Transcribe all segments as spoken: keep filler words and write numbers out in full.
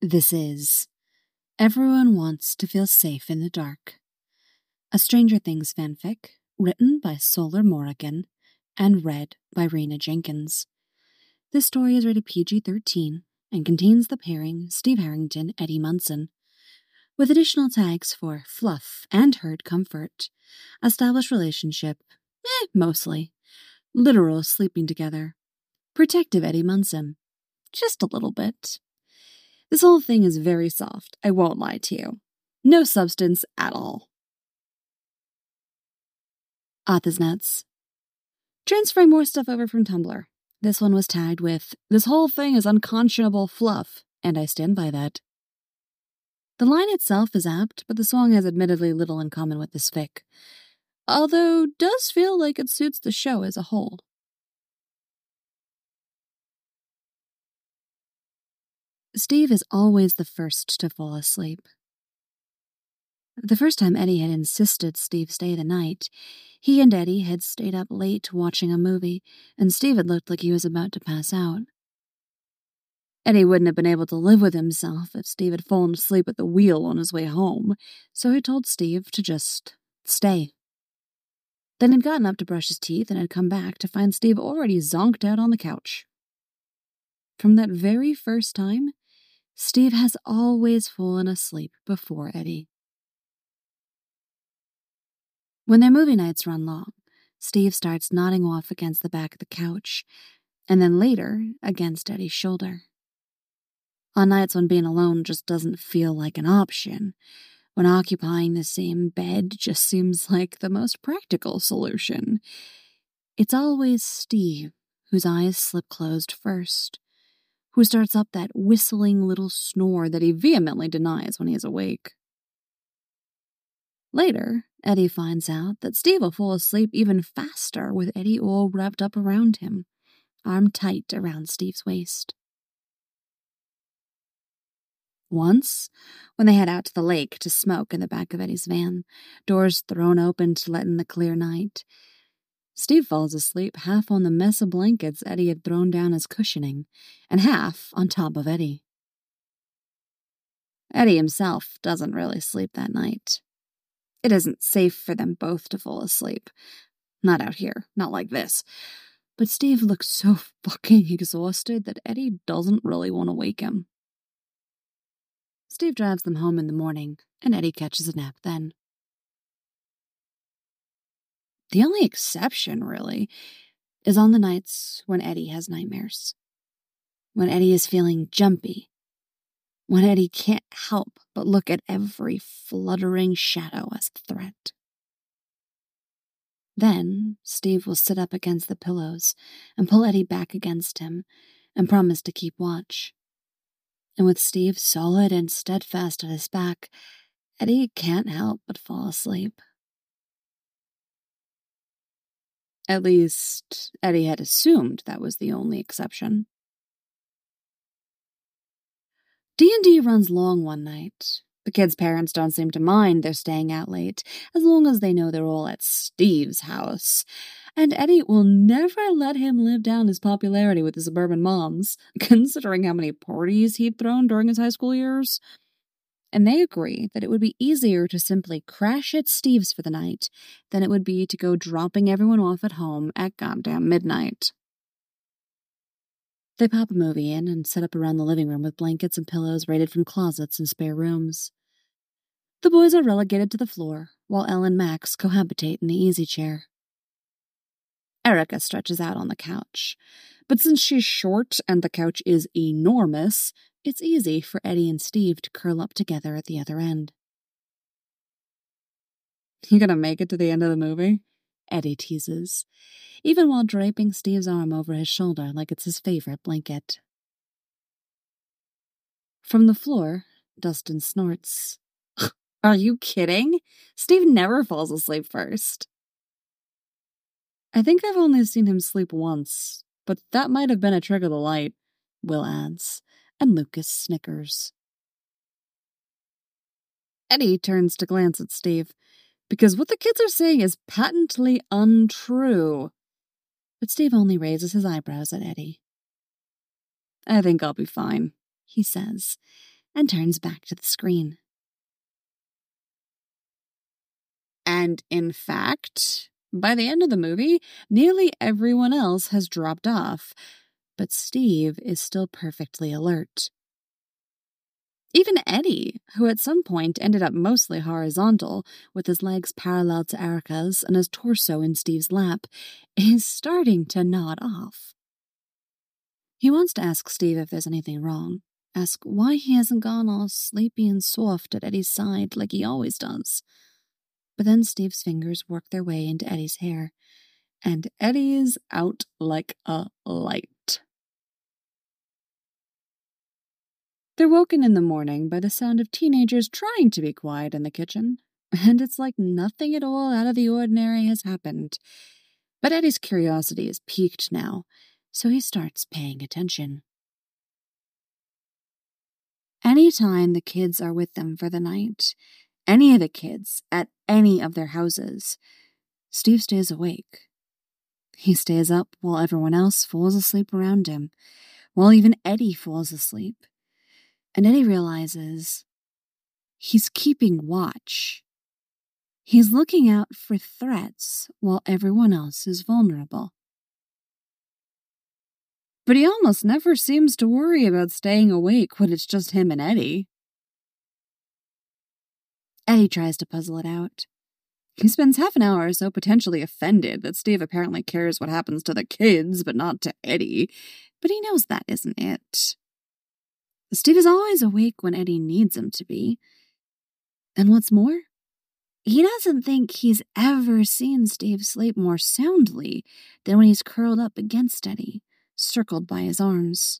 This is Everyone Wants to Feel Safe in the Dark, a Stranger Things fanfic written by Solar Morrigan and read by Rena Jenkins. This story is rated P G thirteen and contains the pairing Steve Harrington, Eddie Munson, with additional tags for fluff and herd comfort, established relationship, eh, mostly, literal sleeping together, protective Eddie Munson, just a little bit. This whole thing is very soft, I won't lie to you. No substance at all. Author's notes. Transferring more stuff over from Tumblr. This one was tagged with, "This whole thing is unconscionable fluff," and I stand by that. The line itself is apt, but the song has admittedly little in common with this fic, although does feel like it suits the show as a whole. Steve is always the first to fall asleep. The first time Eddie had insisted Steve stay the night, he and Eddie had stayed up late watching a movie, and Steve had looked like he was about to pass out. Eddie wouldn't have been able to live with himself if Steve had fallen asleep at the wheel on his way home, so he told Steve to just stay. Then he'd gotten up to brush his teeth and had come back to find Steve already zonked out on the couch. From that very first time, Steve has always fallen asleep before Eddie. When their movie nights run long, Steve starts nodding off against the back of the couch, and then later against Eddie's shoulder. On nights when being alone just doesn't feel like an option, when occupying the same bed just seems like the most practical solution, it's always Steve whose eyes slip closed first, who starts up that whistling little snore that he vehemently denies when he is awake. Later, Eddie finds out that Steve will fall asleep even faster with Eddie all wrapped up around him, arm tight around Steve's waist. Once, when they head out to the lake to smoke in the back of Eddie's van, doors thrown open to let in the clear night, Steve falls asleep half on the mess of blankets Eddie had thrown down as cushioning, and half on top of Eddie. Eddie himself doesn't really sleep that night. It isn't safe for them both to fall asleep. Not out here, not like this. But Steve looks so fucking exhausted that Eddie doesn't really want to wake him. Steve drives them home in the morning, and Eddie catches a nap then. The only exception, really, is on the nights when Eddie has nightmares. When Eddie is feeling jumpy. When Eddie can't help but look at every fluttering shadow as a threat. Then, Steve will sit up against the pillows and pull Eddie back against him and promise to keep watch. And with Steve solid and steadfast at his back, Eddie can't help but fall asleep. At least, Eddie had assumed that was the only exception. D and D runs long one night. The kids' parents don't seem to mind they're staying out late, as long as they know they're all at Steve's house. And Eddie will never let him live down his popularity with the suburban moms, considering how many parties he'd thrown during his high school years. And they agree that it would be easier to simply crash at Steve's for the night than it would be to go dropping everyone off at home at goddamn midnight. They pop a movie in and set up around the living room with blankets and pillows raided from closets and spare rooms. The boys are relegated to the floor, while Elle and Max cohabitate in the easy chair. Erica stretches out on the couch, but since she's short and the couch is enormous, it's easy for Eddie and Steve to curl up together at the other end. "You gonna make it to the end of the movie?" Eddie teases, even while draping Steve's arm over his shoulder like it's his favorite blanket. From the floor, Dustin snorts. "Are you kidding? Steve never falls asleep first." "I think I've only seen him sleep once, but that might have been a trick of the light," Will adds, and Lucas snickers. Eddie turns to glance at Steve, because what the kids are saying is patently untrue. But Steve only raises his eyebrows at Eddie. "I think I'll be fine," he says, and turns back to the screen. And in fact, by the end of the movie, nearly everyone else has dropped off, but Steve is still perfectly alert. Even Eddie, who at some point ended up mostly horizontal, with his legs parallel to Erica's and his torso in Steve's lap, is starting to nod off. He wants to ask Steve if there's anything wrong, ask why he hasn't gone all sleepy and soft at Eddie's side like he always does. But then Steve's fingers work their way into Eddie's hair, and Eddie is out like a light. They're woken in the morning by the sound of teenagers trying to be quiet in the kitchen, and it's like nothing at all out of the ordinary has happened. But Eddie's curiosity is piqued now, so he starts paying attention. Anytime the kids are with them for the night, any of the kids at any of their houses, Steve stays awake. He stays up while everyone else falls asleep around him, while even Eddie falls asleep. And Eddie realizes he's keeping watch. He's looking out for threats while everyone else is vulnerable. But he almost never seems to worry about staying awake when it's just him and Eddie. Eddie tries to puzzle it out. He spends half an hour or so potentially offended that Steve apparently cares what happens to the kids, but not to Eddie. But he knows that isn't it. Steve is always awake when Eddie needs him to be. And what's more, he doesn't think he's ever seen Steve sleep more soundly than when he's curled up against Eddie, circled by his arms.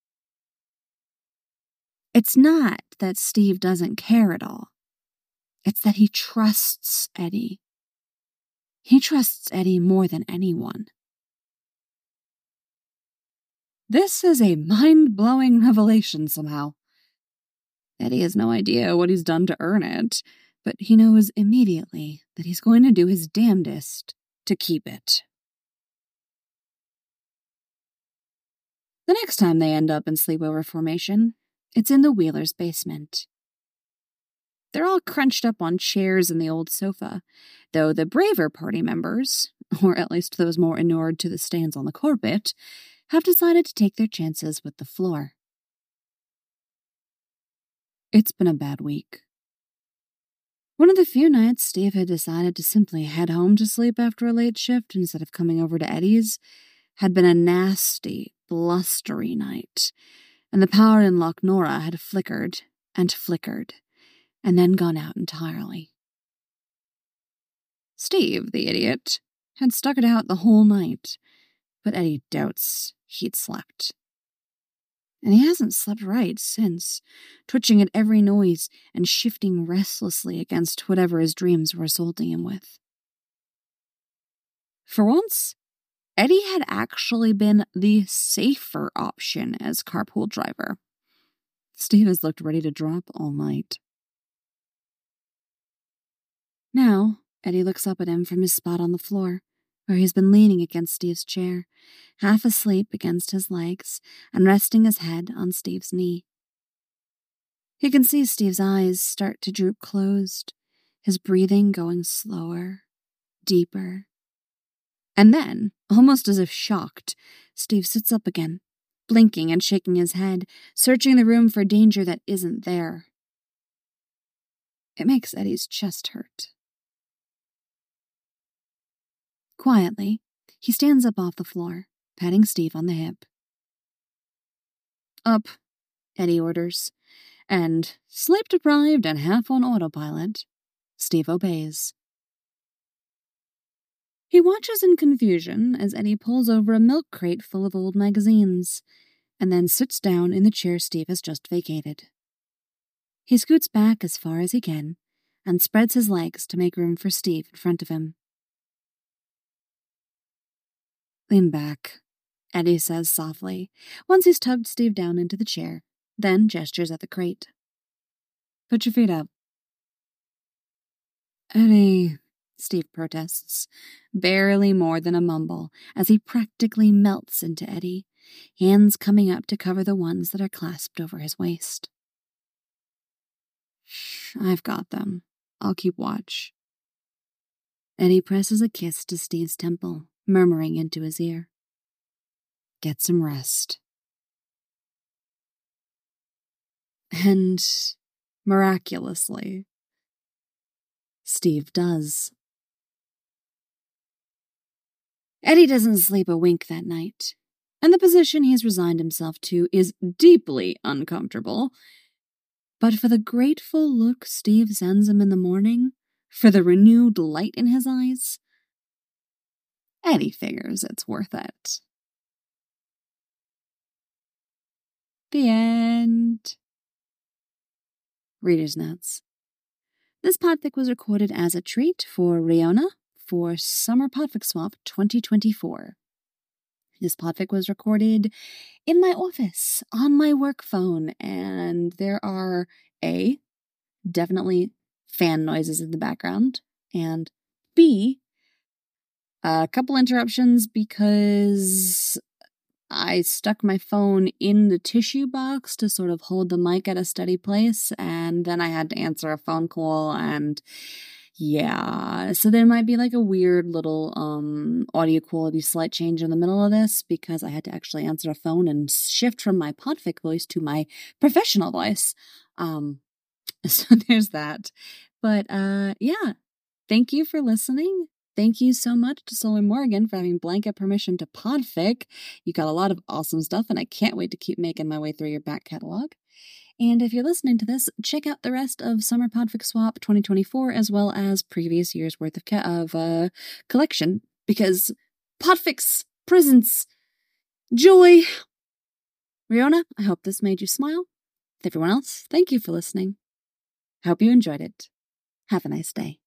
It's not that Steve doesn't care at all. It's that he trusts Eddie. He trusts Eddie more than anyone. This is a mind-blowing revelation somehow. Eddie has no idea what he's done to earn it, but he knows immediately that he's going to do his damnedest to keep it. The next time they end up in sleepover formation, it's in the Wheelers' basement. They're all crunched up on chairs in the old sofa, though the braver party members, or at least those more inured to the stains on the carpet, have decided to take their chances with the floor. It's been a bad week. One of the few nights Steve had decided to simply head home to sleep after a late shift instead of coming over to Eddie's had been a nasty, blustery night, and the power in Loch Nora had flickered and flickered, and then gone out entirely. Steve, the idiot, had stuck it out the whole night, but Eddie doubts he'd slept. And he hasn't slept right since, twitching at every noise and shifting restlessly against whatever his dreams were assaulting him with. For once, Eddie had actually been the safer option as carpool driver. Steve has looked ready to drop all night. Now, Eddie looks up at him from his spot on the floor, where he's been leaning against Steve's chair, half asleep against his legs and resting his head on Steve's knee. He can see Steve's eyes start to droop closed, his breathing going slower, deeper. And then, almost as if shocked, Steve sits up again, blinking and shaking his head, searching the room for danger that isn't there. It makes Eddie's chest hurt. Quietly, he stands up off the floor, patting Steve on the hip. Up, Eddie orders, and, sleep-deprived and half on autopilot, Steve obeys. He watches in confusion as Eddie pulls over a milk crate full of old magazines, and then sits down in the chair Steve has just vacated. He scoots back as far as he can, and spreads his legs to make room for Steve in front of him. Lean back, Eddie says softly, once he's tugged Steve down into the chair, then gestures at the crate. Put your feet up. Eddie, Steve protests, barely more than a mumble, as he practically melts into Eddie, hands coming up to cover the ones that are clasped over his waist. I've got them. I'll keep watch. Eddie presses a kiss to Steve's temple, murmuring into his ear. Get some rest. And, miraculously, Steve does. Eddie doesn't sleep a wink that night, and the position he's resigned himself to is deeply uncomfortable. But for the grateful look Steve sends him in the morning, for the renewed light in his eyes, Eddie figures it's worth it. The end. Reader's notes. This podfic was recorded as a treat for Riona for Summer Podfic Swap twenty twenty-four. This podfic was recorded in my office on my work phone, and there are A, definitely fan noises in the background, and B, a couple interruptions because I stuck my phone in the tissue box to sort of hold the mic at a steady place, and then I had to answer a phone call, and yeah, so there might be like a weird little um audio quality slight change in the middle of this because I had to actually answer a phone and shift from my podfic voice to my professional voice. Um, so there's that. But uh, yeah, thank you for listening. Thank you so much to Solar Morgan for having blanket permission to podfic. You got a lot of awesome stuff, and I can't wait to keep making my way through your back catalog. And if you're listening to this, check out the rest of Summer Podfic Swap twenty twenty-four, as well as previous year's worth of ca- of uh, collection, because podfics, presents, joy. Riona, I hope this made you smile. With everyone else, thank you for listening. I hope you enjoyed it. Have a nice day.